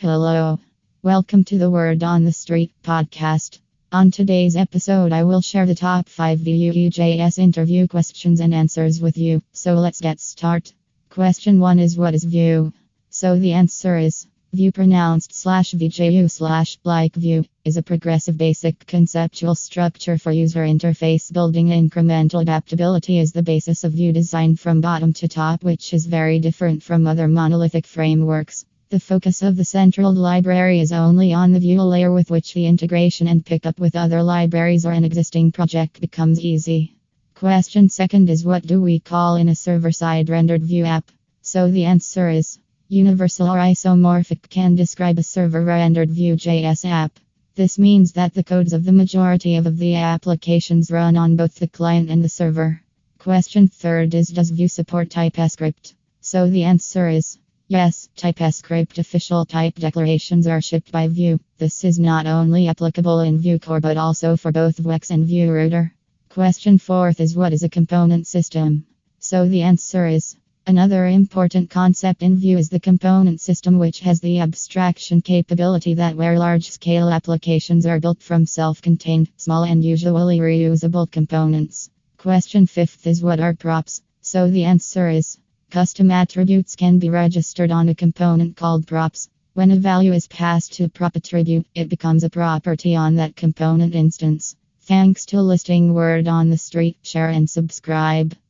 Hello. Welcome to the Word on the Street podcast. On today's episode, I will share the top 5 Vue.js interview questions and answers with you. So let's get started. Question 1 is, what is Vue? So the answer is Vue, pronounced /VJU/ like Vue, is a progressive basic conceptual structure for user interface building. Incremental adaptability is the basis of Vue design from bottom to top, which is very different from other monolithic frameworks. The focus of the central library is only on the Vue layer, with which the integration and pickup with other libraries or an existing project becomes easy. Question 2 is, what do we call in a server-side rendered Vue app? So the answer is universal or isomorphic can describe a server-rendered Vue.js app. This means that the codes of the majority of the applications run on both the client and the server. Question 3 is, does Vue support TypeScript? So the answer is yes, TypeScript official type declarations are shipped by Vue. This is not only applicable in Vue Core but also for both Vue.js and Vue Router. Question 4 is, what is a component system? So the answer is another important concept in Vue is the component system, which has the abstraction capability that where large-scale applications are built from self-contained, small and usually reusable components. Question 5 is, what are props? So the answer is custom attributes can be registered on a component called props. When a value is passed to a prop attribute, it becomes a property on that component instance. Thanks to listening Word on the Street. Share and subscribe.